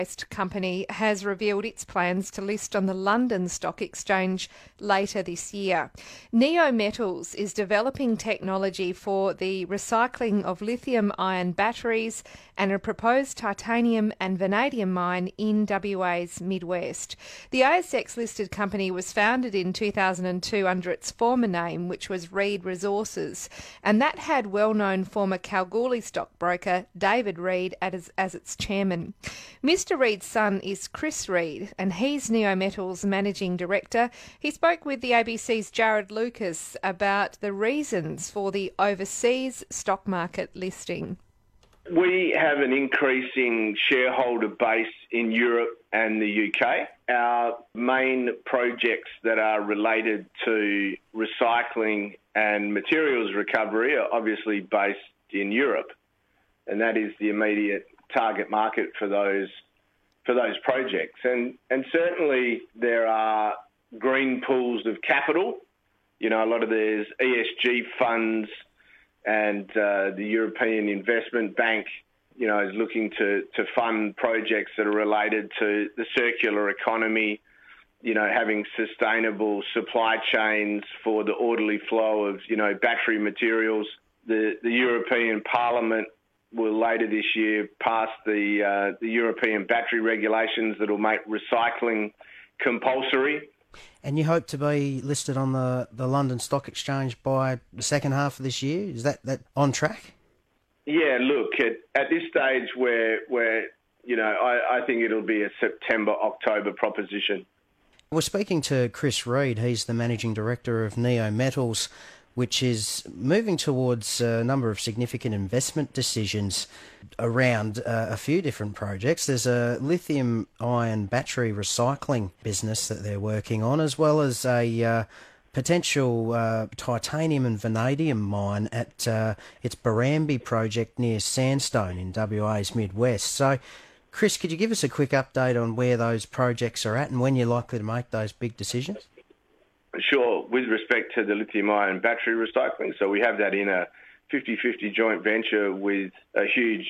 company has revealed its plans to list on the London Stock Exchange later this year. Neo Metals is developing technology for the recycling of lithium-ion batteries and a proposed titanium and vanadium mine in WA's Midwest. The ASX-listed company was founded in 2002 under its former name, which was Reed Resources, and that had well-known former Kalgoorlie stockbroker David Reed as its chairman. Mr. Reed's son is Chris Reed, and he's Neo Metals' managing director. He spoke with the ABC's Jared Lucas about the reasons for the overseas stock market listing. We have an increasing shareholder base in Europe and the UK. Our main projects that are related to recycling and materials recovery are obviously based in Europe, and that is the immediate target market for those projects. And certainly there are green pools of capital. You know, a lot of there's ESG funds, and the European Investment Bank, you know, is looking to fund projects that are related to the circular economy, you know, having sustainable supply chains for the orderly flow of, you know, battery materials. The European Parliament will later this year pass the European battery regulations that will make recycling compulsory. And you hope to be listed on the London Stock Exchange by the second half of this year? Is that on track? Yeah, look, at this stage where you know, I think it'll be a September, October proposition. We're speaking to Chris Reed. He's the Managing Director of Neo Metals, which is moving towards a number of significant investment decisions around a few different projects. There's a lithium-ion battery recycling business that they're working on, as well as a potential titanium and vanadium mine at its Barrambie project near Sandstone in WA's Midwest. So, Chris, could you give us a quick update on where those projects are at and when you're likely to make those big decisions? Sure. With respect to the lithium-ion battery recycling, so we have that in a 50-50 joint venture with a huge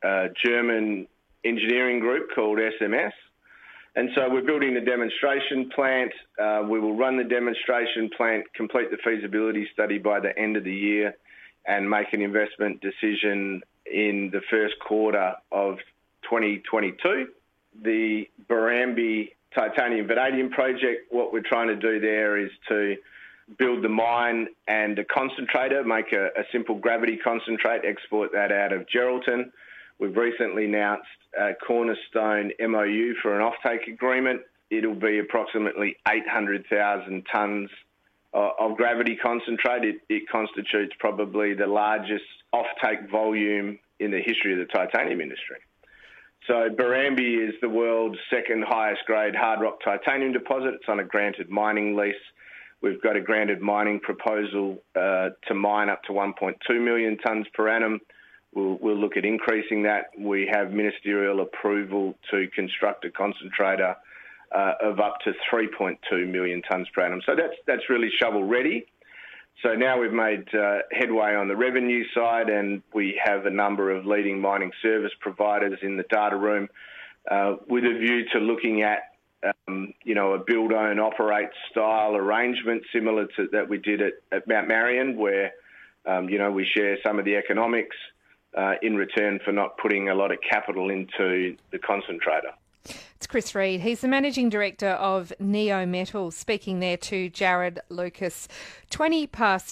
German engineering group called SMS. And so we're building the demonstration plant. We will run the demonstration plant, complete the feasibility study by the end of the year, and make an investment decision in the first quarter of 2022. The Barrambie titanium vanadium project, what we're trying to do there is to build the mine and a concentrator, make a simple gravity concentrate, export that out of Geraldton. We've recently announced a cornerstone MOU for an offtake agreement. It'll be approximately 800,000 tonnes of gravity concentrate. It constitutes probably the largest offtake volume in the history of the titanium industry. So Barrambie is the world's second highest grade hard rock titanium deposit. It's on a granted mining lease. We've got a granted mining proposal to mine up to 1.2 million tonnes per annum. We'll look at increasing that. We have ministerial approval to construct a concentrator of up to 3.2 million tonnes per annum. So that's really shovel ready. So now we've made headway on the revenue side, and we have a number of leading mining service providers in the data room with a view to looking at, you know, a build, own, operate style arrangement similar to that we did at Mount Marion, where, you know, we share some of the economics in return for not putting a lot of capital into the concentrator. It's Chris Reed. He's the Managing Director of Neo Metals, speaking there to Jared Lucas. 20 past